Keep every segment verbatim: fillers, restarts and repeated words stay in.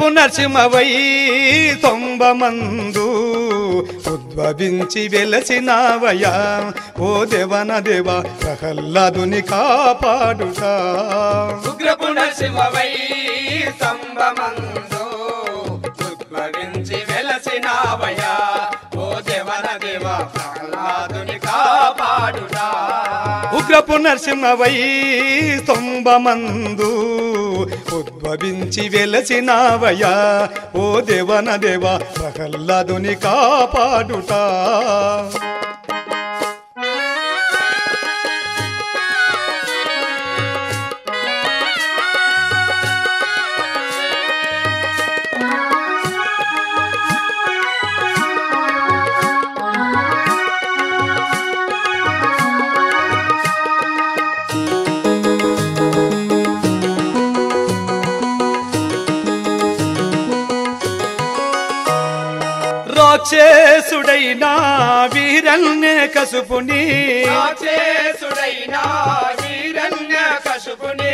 నరసింహవై తొంభమందు ఉద్భవించి వెలసినావయా ఓ దేవన దేవ ప్రహ్లాదుని కాపాడుట ఉగ్రపు నరసింహవై తొంభమందు ఉద్భవించి వెలసినావయా ఓ దేవన దేవ ప్రహ్లాదుని కాపాడుట ఉగ్రపు నరసింహవై తొంభమందు ఉద్భవించి వెలసినావయా ఓ దేవన దేవ ప్రహ్లాదుని కాపాడుట రాక్షసుడైనా వీరన్య కసుపుని రాక్షసుడైనా వీరన్య కసుపుని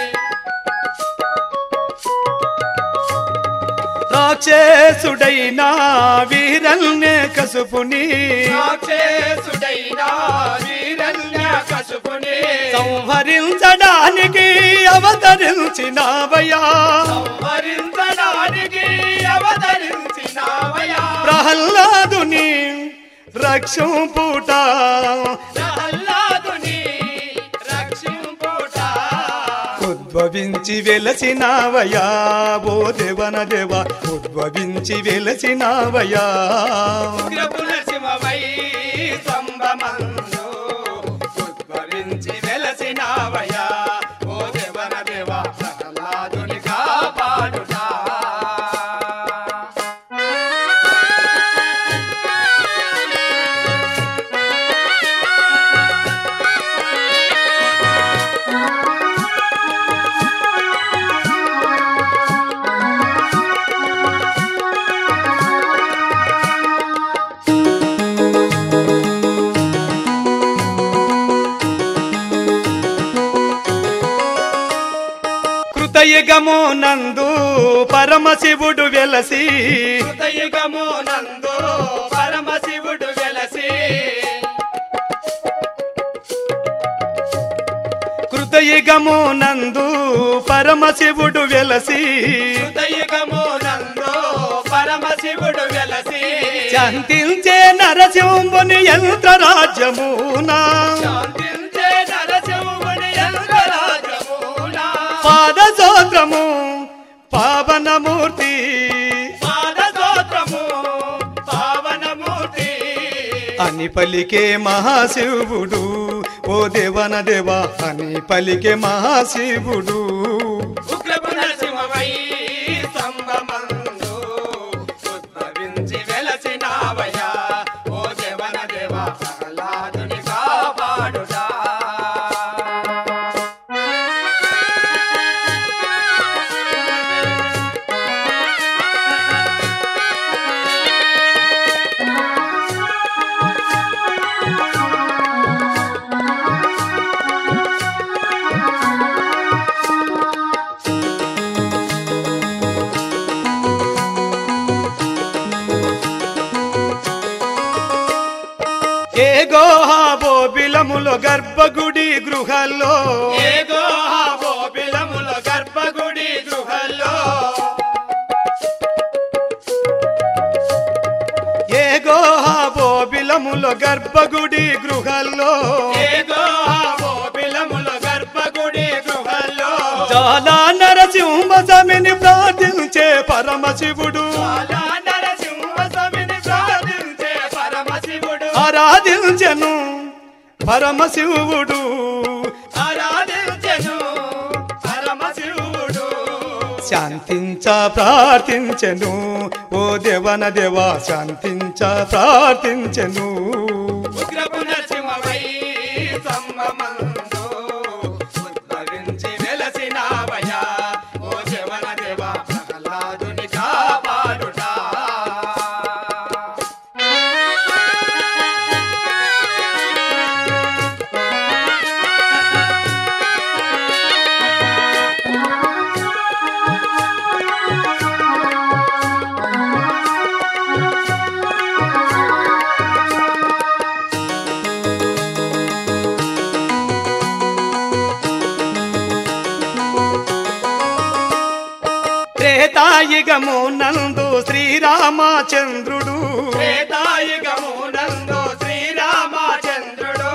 రాక్షసుడైనా వీరన్య కసుపుని రాక్షసుడైనా వీరన్య కసుపుని సంహరించడానికి అవతరించినావయా సంహరించడానికి అవతరించినావయా ప్రహ్లాదుని రక్షింపుట ప్రహ్లాదుని రక్షింపుట ఉద్భవించి వెలసినావయా ఓ దేవన దేవ ఉద్భవించి వెలసినావయా ఉగ్రపు నరసింహవై తొంభమందు ఉద్భవించి వెలసినావయా ఓ దేవన దేవ ప్రహ్లాదుని కాపాడుట కృతయుగము నందు పరమశివుడు వెలసి కృతయుగము నందు పరమశివుడు వెలసి కృతయుగము నందు పరమశివుడు వెలసి కృతయుగము నందు పరమశివుడు వెలసి శాంతించే నరసింహుని యంత్రరాజ్యమునా శాంతించే నరసింహుని యంత్రరాజ్యమునా పాదసోత్రము పావనమూర్తి పాదస్తోత్రము పావనమూర్తి అని పలికే మహాశివుడు ఓ దేవన దేవ అని పలికే మహాశివుడు ఉగ్రపు నరసింహవై తొంభమందు ఉద్భవించి వెలసినావయా ఓ దేవన దేవ ప్రహ్లాదుని కాపాడుట ఏ గోహాబో బిలములో గర్భగుడి గృహాల్లో ఏ గోహాబోబిలముల గర్భగుడి గృహల్లో ఏ గోహాబో బిలములో గర్భగుడి గృహాల్లో ఏ గోహాబోబిలముల గర్భగుడి గృహల్లో చాలా నరసింహ స్వామిని ప్రార్థించే పరమశివుడు చాలా నరసింహస్వామిని ప్రార్థించే పరమశివుడు ఆరాధించెను పరమశివుడు ఆరాధించెను పరమశివుడు శాంతించ ప్రార్థించెను ఓ దేవన దేవ శాంతించ ప్రార్థించెను ఉగ్రపు నరసింహవై తొంభమందు ఉద్భవించి వెలసినావయా ఓ దేవన దేవ ప్రహ్లాదుని కాపాడుట త్రేతాయుగమునందు శ్రీరామచంద్రుడు త్రేతాయుగమునందు శ్రీరామచంద్రుడు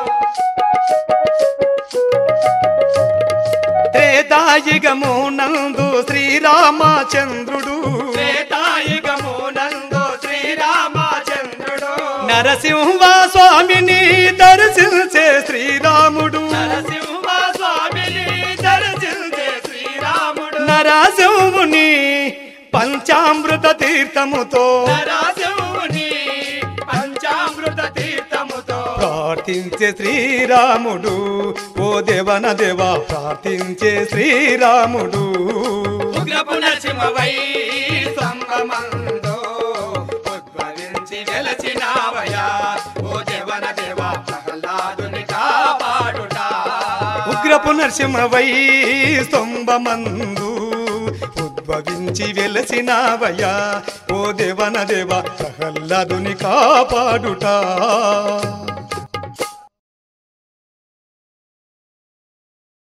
త్రేతాయుగమునందు శ్రీరామచంద్రుడు త్రేతాయుగమునందు శ్రీరామచంద్రుడు నరసింహ స్వామిని దర్శించే శ్రీరాముడు నరసింహ స్వామిని దర్శించే శ్రీరాముడు నరసింహుని పంచామృత తీర్థముతో నరసింహుని పంచామృత తీర్థముతో ప్రార్థించే శ్రీరాముడు ఓ దేవన దేవా ప్రార్థించే శ్రీరాముడు ఉగ్రపు నరసింహవై సంగమందు ఉద్భవించి వెలసినావయా ఓ దేవన దేవా ప్రహ్లాదుని కాపాడుట ఉగ్రపు నరసింహవై స్తంభమందు ఉద్భవించి వెలసినావయ్యా ఓ దేవన దేవ ప్రహ్లాదుని కాపాడుట